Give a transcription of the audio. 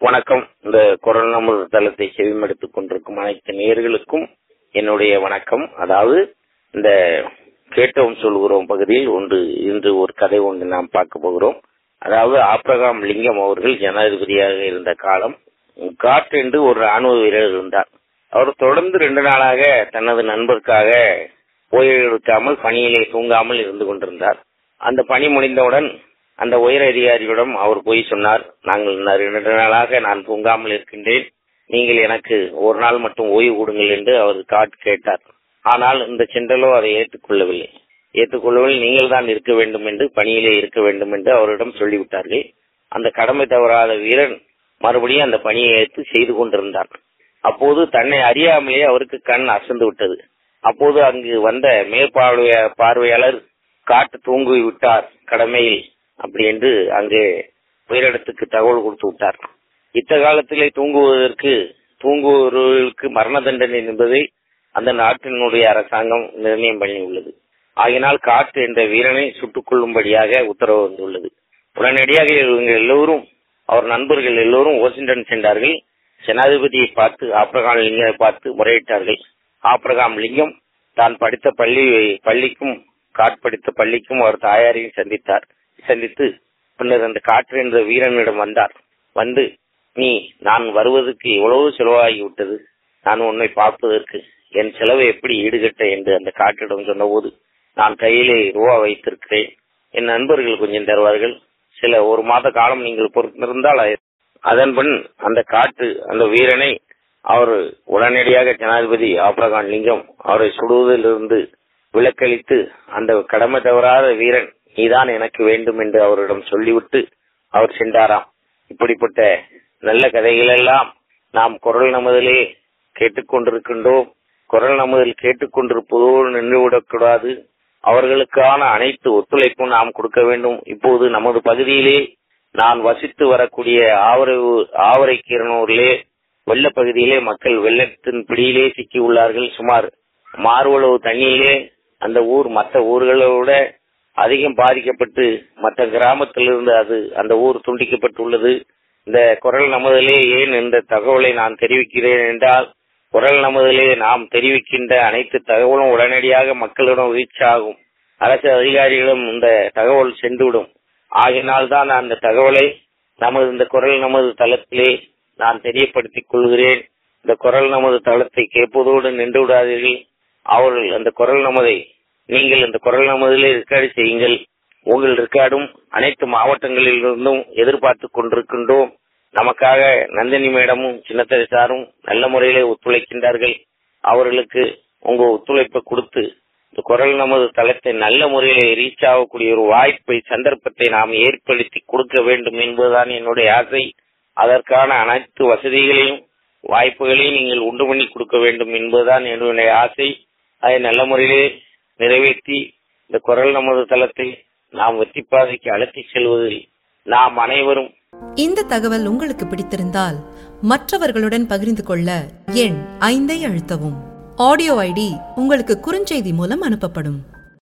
வணக்கம். இந்த குரல் நமது தளத்தை செவிமடுத்துக் கொண்டிருக்கும் அனைத்து நேயர்களுக்கும் என்னுடைய வணக்கம். அதாவது இந்த கேட்டோம் சொல்கிறோம் பகுதியில் இன்று ஒரு கதை ஒன்று நாம் பார்க்க போகிறோம். அதாவது ஆப்ரகாம் லிங்கம் அவர்கள் ஜனாதிபதியாக இருந்த காலம் காட் என்று ஒரு ராணுவ வீரர் இருந்தார். அவர் தொடர்ந்து 2 நாளாக தனது நண்பருக்காக ஓய்வு எடுக்காமல் பணியிலே தூங்காமல் இருந்து கொண்டிருந்தார். அந்த பணி முடிந்தவுடன் அந்த உயர் அதிகாரியிடம் அவர் போய் சொன்னார், நாங்கள் 2 நாளாக நான் தூங்காமல் இருக்கின்றேன், நீங்கள் எனக்கு ஒரு நாள் மட்டும் ஓய்வு கொடுங்கள் என்று அவர் காட் கேட்டார். ஆனால் இந்த சென்றலோ அதை ஏற்றுக்கொள்ளவில்லை. நீங்கள் தான் இருக்க வேண்டும் என்று, பணியிலே இருக்க வேண்டும் என்று அவரிடம் சொல்லிவிட்டார்கள். அந்த கடமை தவறாத வீரன் மறுபடியும் அந்த பணியை ஏற்று செய்து கொண்டிருந்தார். அப்போது தன்னை அறியாமலே அவருக்கு கண் அசந்து விட்டது. அப்போது அங்கு வந்த மேற்பார்வையாளர் காட்டு தூங்கி விட்டார் கடமையில் அப்படி என்று அங்கே உயரிடத்துக்கு தகவல் கொடுத்து விட்டார். இத்த காலத்திலே தூங்குவவர்களுக்கு மரண தண்டனை என்பதை அந்த நாட்டினுடைய அரசாங்கம் நிர்ணயம் பண்ணியுள்ளது. ஆகினால் காட் என்ற வீரனை சுட்டுக் கொள்ளும்படியாக உத்தரவு வந்துள்ளது. உடனடியாக இவங்க எல்லோரும், அவர் நண்பர்கள் எல்லோரும் வாஷிங்டன் சென்றார்கள். ஜனாதிபதியை பார்த்து, ஆப்ரகாம் லிங்கத்தை பார்த்து முறையிட்டார்கள். ஆப்ரகாம் லிங்கம் தான் படித்த பள்ளிக்கும் காட் படித்த பள்ளிக்கும் அவர் தாயாரையும் சந்தித்து பின்னர் அந்த காற்று என்ற வீரனிடம் வந்தார். வந்து, நான் வருவதற்கு எவ்வளவு செலவாகிவிட்டது, நான் உன்னை பார்ப்பதற்கு என் செலவை எப்படி ஈடுகட்ட என்று அந்த காற்றிடம் சொன்னபோது, நான் கையிலே ரூபா வைத்திருக்கிறேன், என் நண்பர்கள் கொஞ்சம் தருவார்கள், சில 1 மாத காலம் நீங்கள் பொறுத்திருந்தால் அதன்பின் அந்த காற்று அந்த வீரனை அவர் உடனடியாக ஜனாதிபதி ஆப்ரகாம் லிங்கம் அவரை சுடுவதிலிருந்து விலக்களித்து, அந்த கடமை தவறாத வீரன் நீதான் எனக்கு வேண்டும் என்று அவரிடம் சொல்லிவிட்டு அவர் சென்றாராம். இப்படிப்பட்ட நல்ல கதைகள் எல்லாம் நாம் குரல் நமதிலே கேட்டுக்கொண்டிருக்கின்றோம். குரல் நமதில் கேட்டுக்கொண்டிருப்பதோடு நின்றுவிடக்கூடாது. அவர்களுக்கான அனைத்து ஒத்துழைப்பும் நாம் கொடுக்க வேண்டும். இப்போது நமது பகுதியிலே நான் வசித்து வரக்கூடிய ஆவரைக்கீரனூரிலே வெள்ள பகுதியிலே மக்கள் வெள்ளத்தின் பிடியிலே சிக்கியுள்ளார்கள். சுமார் மார்வளவு தண்ணியிலே அந்த ஊர் மற்ற ஊர்களோட அதிகம் பாதிக்கப்பட்டு மற்ற கிராமத்திலிருந்து அந்த ஊர் துண்டிக்கப்பட்டுள்ளது. இந்த குரல் நமதிலே ஏன் இந்த தகவலை நான் தெரிவிக்கிறேன் என்றால், குரல் நமதிலே நாம் தெரிவிக்கின்ற அனைத்து தகவலும் உடனடியாக மக்களிடம் ரீச் ஆகும். அரசு அதிகாரிகளும் இந்த தகவல் சென்றுவிடும். ஆகினால்தான் அந்த தகவலை இந்த குரல் நமது தளத்திலே நான் தெரியப்படுத்திக் கொள்கிறேன். இந்த குரல் நமது தளத்தை கேட்பதோடு நின்று விடாதீர்கள். நீங்கள் இந்த குரல் நமதிலே ரெக்கார்டு செய்யுங்கள். உங்கள் ரெக்கார்டும் அனைத்து மாவட்டங்களிலிருந்தும் எதிர்பார்த்து கொண்டிருக்கின்றோம். நமக்காக நந்தினி மேடமும் சின்னத்தரை சாரும் நல்ல முறையிலே ஒத்துழைக்கின்றார்கள். அவர்களுக்கு உங்க ஒத்துழைப்பை கொடுத்து இந்த குரல் நமது தளத்தை நல்ல முறையிலே ரீச் ஆகக்கூடிய ஒரு சந்தர்ப்பத்தை நாம் ஏற்படுத்தி கொடுக்க வேண்டும் என்பதுதான் என்னுடைய ஆசை. அதற்கான அனைத்து வசதிகளையும் வாய்ப்புகளையும் நீங்கள் உண்டு பண்ணி கொடுக்க வேண்டும் என்பதுதான் என்னுடைய ஆசை. அதை நல்ல முறையிலே நிறைவேற்றி இந்த குரல் நமது தளத்தை நாம் வெற்றி பாதைக்கு அழைத்து செல்வதில் நாம் அனைவரும். இந்த தகவல் உங்களுக்கு பிடித்திருந்தால் மற்றவர்களுடன் பகிர்ந்து கொள்ள எண் 5 அழுத்தவும். ஆடியோ ஐடி உங்களுக்கு குறுஞ்செய்தி மூலம் அனுப்பப்படும்.